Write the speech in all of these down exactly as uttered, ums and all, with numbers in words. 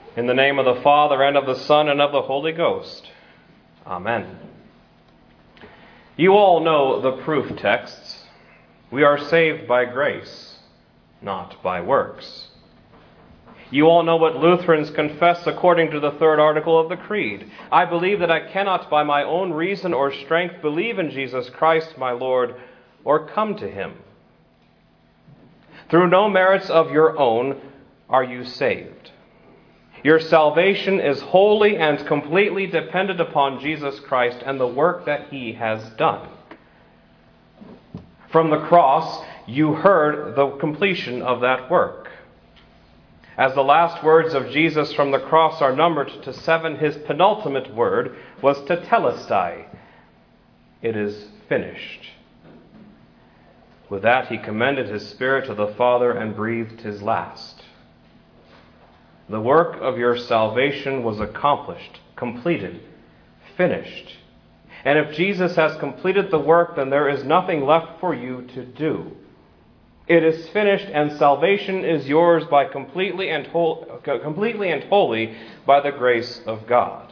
In the name of the Father, and of the Son, and of the Holy Ghost. Amen. You all know the proof texts. We are saved by grace, not by works. You all know what Lutherans confess according to the third article of the Creed. I believe that I cannot by my own reason or strength believe in Jesus Christ my Lord, or come to him. Through no merits of your own are you saved. Your salvation is wholly and completely dependent upon Jesus Christ and the work that he has done. From the cross, you heard the completion of that work. As the last words of Jesus from the cross are numbered to seven, his penultimate word was tetelestai. It is finished. With that, he commended his spirit to the Father and breathed his last. The work of your salvation was accomplished, completed, finished. And if Jesus has completed the work, then there is nothing left for you to do. It is finished, and salvation is yours by completely and whole, completely and wholly by the grace of God.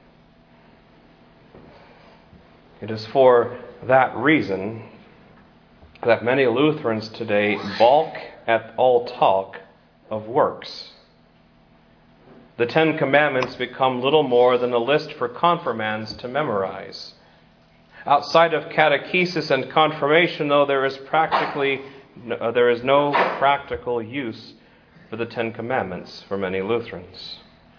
It is for that reason that many Lutherans today balk at all talk of works. The Ten Commandments become little more than a list for confirmands to memorize. Outside of catechesis and confirmation, though, there is practically no, there is no practical use for the Ten Commandments for many Lutherans.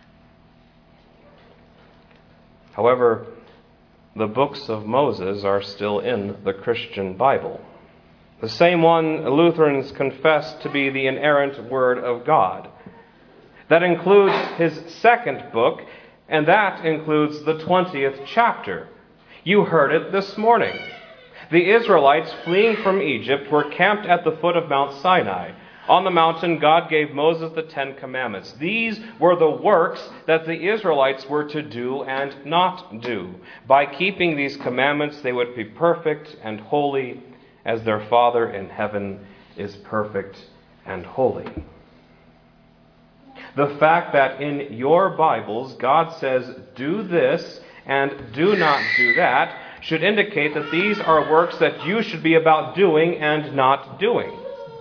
However, the books of Moses are still in the Christian Bible, the same one Lutherans confess to be the inerrant Word of God. That includes his second book, and that includes the twentieth chapter. You heard it this morning. The Israelites fleeing from Egypt were camped at the foot of Mount Sinai. On the mountain, God gave Moses the Ten Commandments. These were the works that the Israelites were to do and not do. By keeping these commandments, they would be perfect and holy, as their Father in heaven is perfect and holy. The fact that in your Bibles God says, do this and do not do that, should indicate that these are works that you should be about doing and not doing.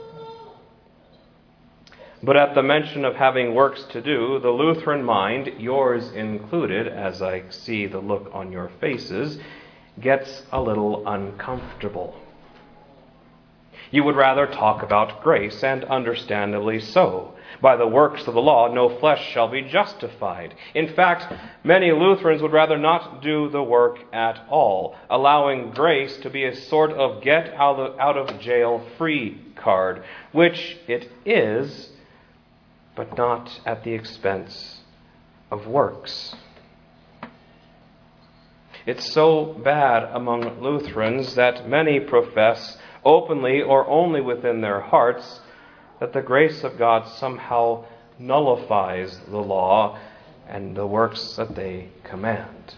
But at the mention of having works to do, the Lutheran mind, yours included, as I see the look on your faces, gets a little uncomfortable. You would rather talk about grace, and understandably so. By the works of the law, no flesh shall be justified. In fact, many Lutherans would rather not do the work at all, allowing grace to be a sort of get out of, out of jail free card, which it is, but not at the expense of works. It's so bad among Lutherans that many profess, openly or only within their hearts, that the grace of God somehow nullifies the law and the works that they command.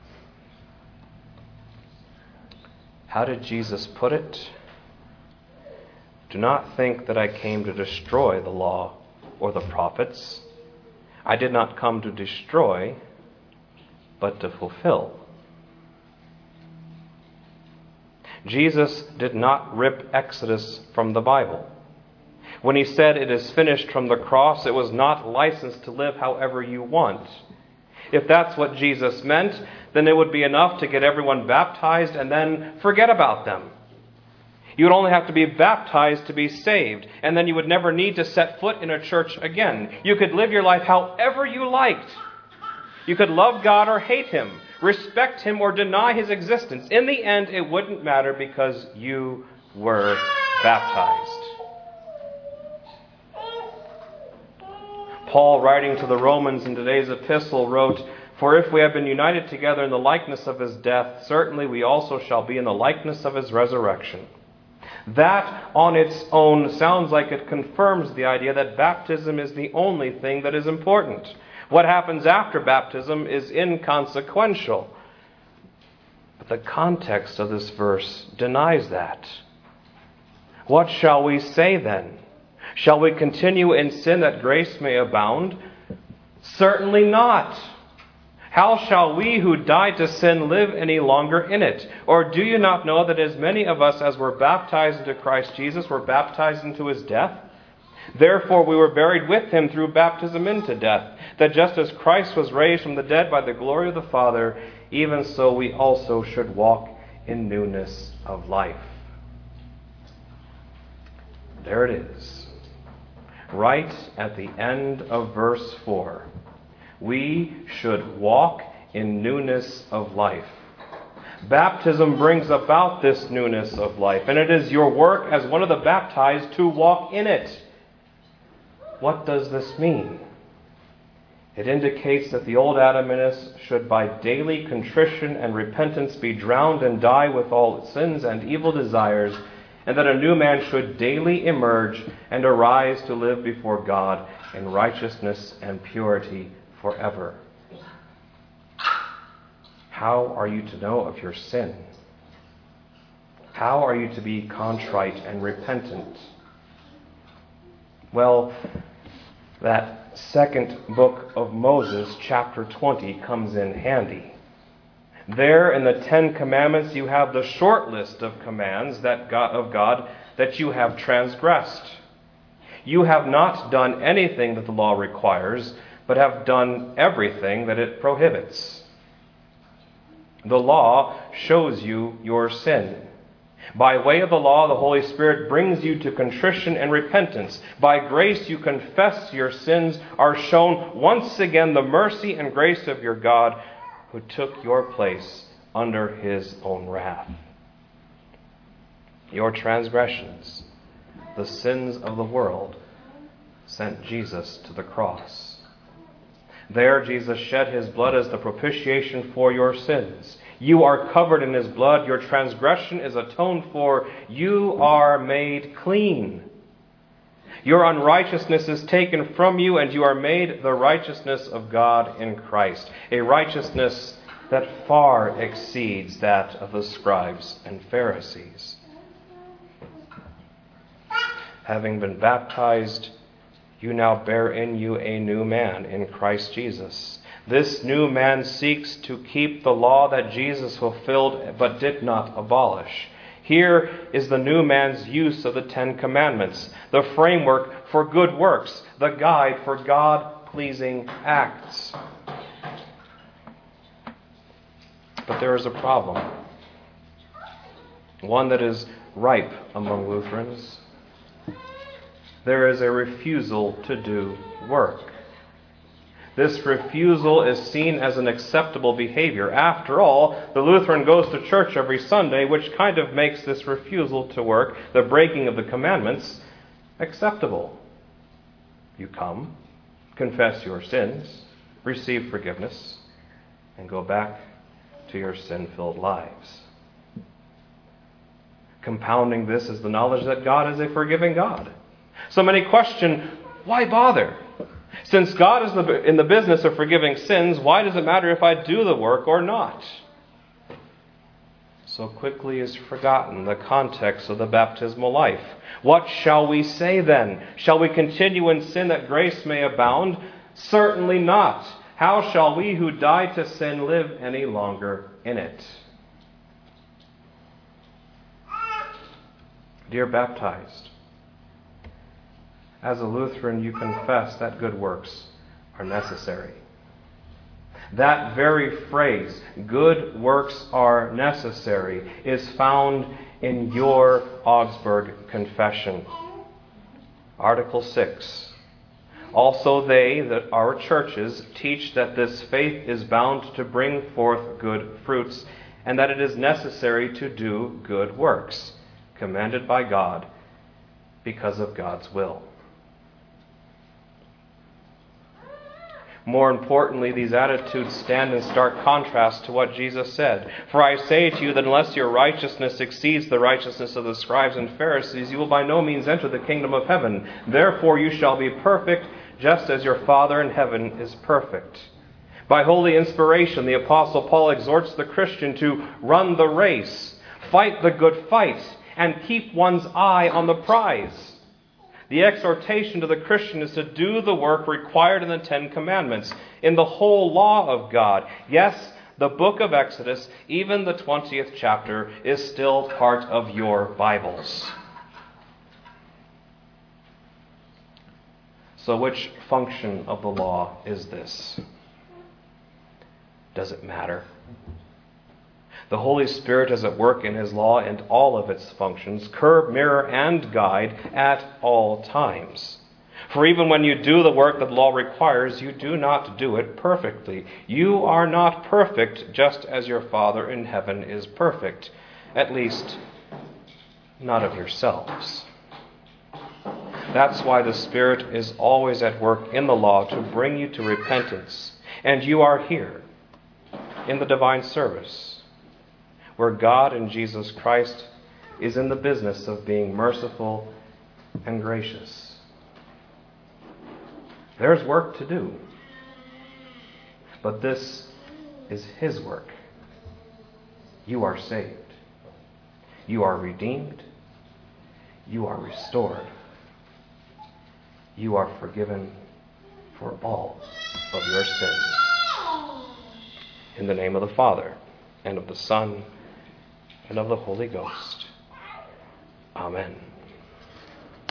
How did Jesus put it? Do not think that I came to destroy the law or the prophets. I did not come to destroy, but to fulfill. Jesus did not rip Exodus from the Bible. When he said it is finished from the cross, it was not licensed to live however you want. If that's what Jesus meant, then it would be enough to get everyone baptized and then forget about them. You would only have to be baptized to be saved, and then you would never need to set foot in a church again. You could live your life however you liked. You could love God or hate him, respect him or deny his existence. In the end, it wouldn't matter because you were baptized. Paul, writing to the Romans in today's epistle, wrote, "For if we have been united together in the likeness of his death, certainly we also shall be in the likeness of his resurrection." That on its own sounds like it confirms the idea that baptism is the only thing that is important. What happens after baptism is inconsequential. But the context of this verse denies that. What shall we say then? Shall we continue in sin that grace may abound? Certainly not. How shall we who died to sin live any longer in it? Or do you not know that as many of us as were baptized into Christ Jesus were baptized into his death? Therefore we were buried with him through baptism into death, that just as Christ was raised from the dead by the glory of the Father, even so we also should walk in newness of life. There it is. Right at the end of verse four. We should walk in newness of life. Baptism brings about this newness of life, and it is your work as one of the baptized to walk in it. What does this mean? It indicates that the old Adam in us should by daily contrition and repentance be drowned and die with all its sins and evil desires, and that a new man should daily emerge and arise to live before God in righteousness and purity forever. How are you to know of your sin? How are you to be contrite and repentant? Well, that second book of Moses, chapter twenty, comes in handy. There in the Ten Commandments you have the short list of commands that God, of God that you have transgressed. You have not done anything that the law requires, but have done everything that it prohibits. The law shows you your sin. By way of the law, the Holy Spirit brings you to contrition and repentance. By grace you confess your sins, are shown once again the mercy and grace of your God, who took your place under his own wrath. Your transgressions, the sins of the world, sent Jesus to the cross. There Jesus shed his blood as the propitiation for your sins. You are covered in his blood. Your transgression is atoned for. You are made clean. Your unrighteousness is taken from you, and you are made the righteousness of God in Christ, a righteousness that far exceeds that of the scribes and Pharisees. Having been baptized, you now bear in you a new man in Christ Jesus. This new man seeks to keep the law that Jesus fulfilled but did not abolish. Here is the new man's use of the Ten Commandments, the framework for good works, the guide for God-pleasing acts. But there is a problem, one that is ripe among Lutherans. There is a refusal to do work. This refusal is seen as an acceptable behavior. After all, the Lutheran goes to church every Sunday, which kind of makes this refusal to work, the breaking of the commandments, acceptable. You come, confess your sins, receive forgiveness, and go back to your sin-filled lives. Compounding this is the knowledge that God is a forgiving God. So many question, why bother? Since God is in the business of forgiving sins, why does it matter if I do the work or not? So quickly is forgotten the context of the baptismal life. What shall we say then? Shall we continue in sin that grace may abound? Certainly not. How shall we who died to sin live any longer in it? Dear baptized, as a Lutheran, you confess that good works are necessary. That very phrase, good works are necessary, is found in your Augsburg Confession. Article six. Also they, that our churches, teach that this faith is bound to bring forth good fruits, and that it is necessary to do good works, commanded by God, because of God's will. More importantly, these attitudes stand in stark contrast to what Jesus said. For I say to you that unless your righteousness exceeds the righteousness of the scribes and Pharisees, you will by no means enter the kingdom of heaven. Therefore you shall be perfect, just as your Father in heaven is perfect. By holy inspiration, the Apostle Paul exhorts the Christian to run the race, fight the good fight, and keep one's eye on the prize. The exhortation to the Christian is to do the work required in the Ten Commandments, in the whole law of God. Yes, the book of Exodus, even the twentieth chapter, is still part of your Bibles. So which function of the law is this? Does it matter? The Holy Spirit is at work in His law and all of its functions, curb, mirror, and guide at all times. For even when you do the work that the law requires, you do not do it perfectly. You are not perfect, just as your Father in heaven is perfect. At least, not of yourselves. That's why the Spirit is always at work in the law to bring you to repentance. And you are here, in the divine service, where God in Jesus Christ is in the business of being merciful and gracious. There's work to do, but this is His work. You are saved. You are redeemed. You are restored. You are forgiven for all of your sins. In the name of the Father, and of the Son, and of the Holy Ghost. Amen.